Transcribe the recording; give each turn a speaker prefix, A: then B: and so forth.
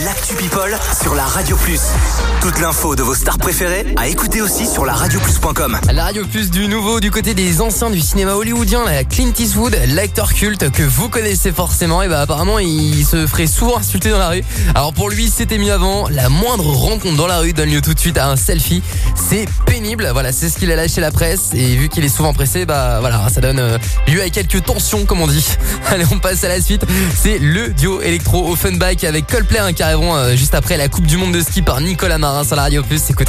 A: l'actu People sur la Radio Plus. Toute l'info de vos stars préférées à écouter aussi sur la radioplus.com.
B: La Radio Plus du nouveau du côté des anciens du cinéma hollywoodien, la Clint Eastwood, l'acteur culte que vous connaissez forcément. Et apparemment il se ferait souvent insulter dans la rue. Alors pour lui c'était mieux avant. La moindre rencontre dans la rue donne lieu tout de suite à un selfie. C'est pénible. Voilà, c'est ce qu'il a lâché la presse. Et vu qu'il est souvent pressé, voilà, ça donne lieu à quelques tensions comme on dit. Allez, on passe à la suite. C'est le duo électro Offenbach avec Coldplay qui arriveront juste après la Coupe du Monde de ski par Nicolas Marin sur la Radio Plus. Écoutez.